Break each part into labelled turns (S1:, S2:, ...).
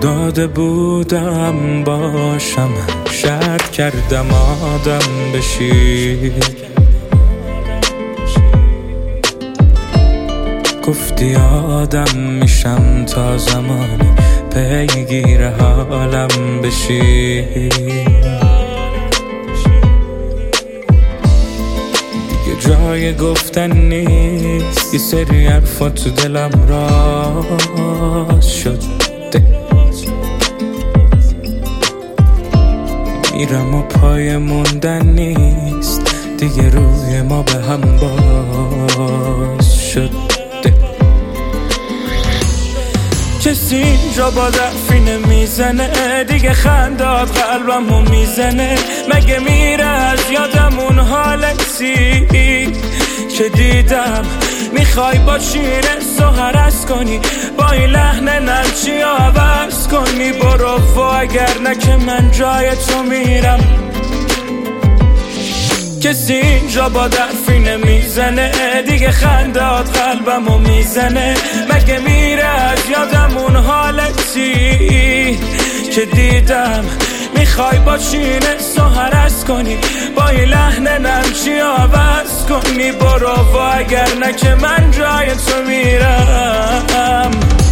S1: داده بودم باشم، شرط کردم آدم بشی. گفتی آدم میشم تا زمانی پیگیر حالم بشی. دیگه جای گفتن نیست، یه سری حرفا تو دلم راست شد. میرم و پای موندن نیست، دیگه روی ما به هم باز شد. کسی اینجا با دفی نمیزنه، دیگه خندات قلبمو میزنه. مگه میره از یادم اون حالتی که دیدم؟ میخوای با شیر سحر از کنی، با این لحن نرچی عوض کنی. برو و اگر نه که من جای تو میرم. کسی اینجا با دفی نمیزنه، دیگه خندات قلبمو میزنه. مگه میره از یادم اون حالتی که دیدم؟ میخوای با شیر سحر از کنی، با این لحن نرچی عوض کنی. برو و اگر نه که من جای تو میرم.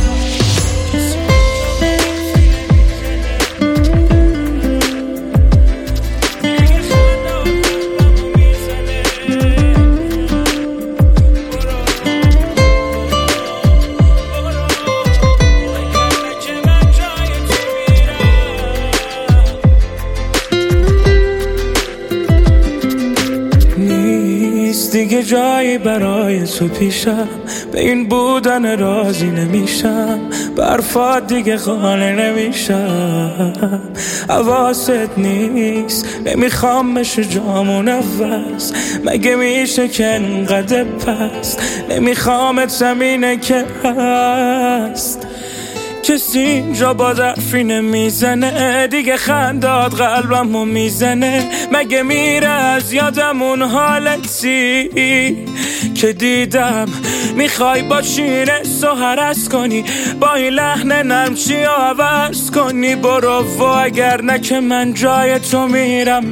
S1: دیگه جایی برای تو پیشم، به این بودن راضی نمیشم. برفات دیگه قانع نمیشم، حواست نیست. نمیخوام بشه جامون عوض، مگه میشه که انقدر پست؟ نمیخوامت زمینه که هست. کسی اینجا با دفی نمیزنه، دیگه خندات قلبمو میزنه. مگه میره از یادم اون حالتی که دیدم؟ میخوای با شیر سحر از کنی، با این لحن نرچی عوض کنی. برو و اگر نه که من جای تو میرم.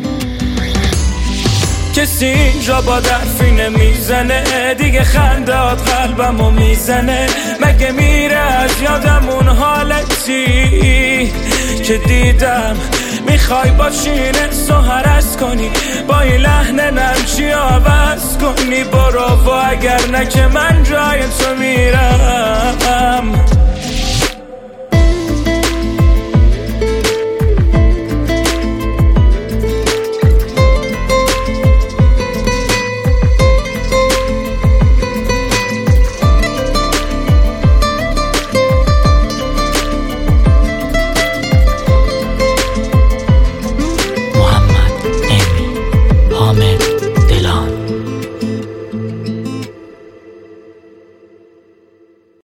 S1: کسی اینجا با دفی نمیزنه، دیگه خندات قلبمو میزنه. مگه میره از یادم اون حالتی که دیدم؟ میخوای با شیر سحر از کنی، با این لحن نرچی عوض کنی. برو و اگر نه که من جای تو میرم.